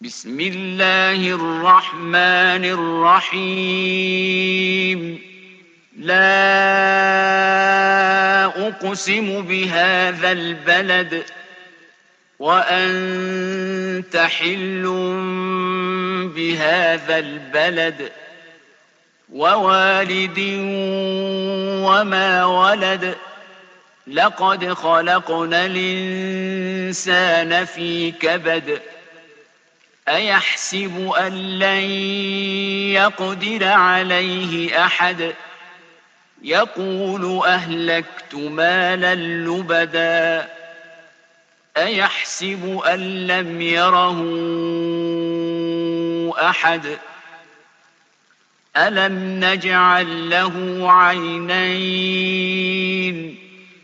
بسم الله الرحمن الرحيم. لا أقسم بهذا البلد وأنت حل بهذا البلد ووالد وما ولد. لقد خلقنا الإنسان في كبد. أيحسب أن لن يقدر عليه أحد. يقول أهلكت مالا لبدا. أيحسب أن لم يره أحد. ألم نجعل له عينين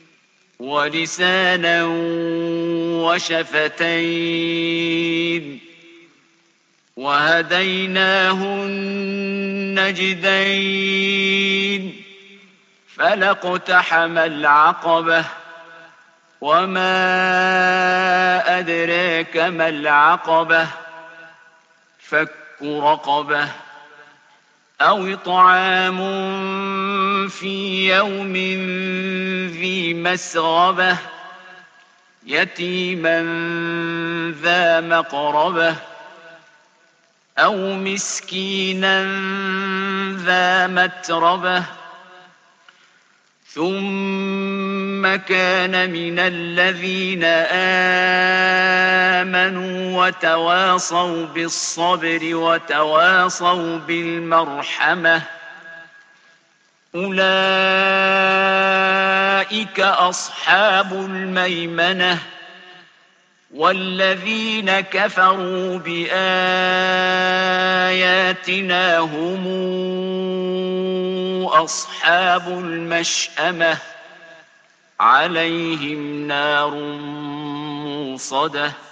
ولسانا وشفتين وهديناه النجدين. فلاقتحم العقبة وما أدراك ما العقبة. فك رقبة أو إطعام في يوم ذي مسغبة يتيما ذا مقربة أو مسكينا ذا متربة. ثم كان من الذين آمنوا وتواصوا بالصبر وتواصوا بالمرحمة أولئك أصحاب الميمنة. والذين كفروا بآياتنا هم أصحاب المشأمة عليهم نار موصدة.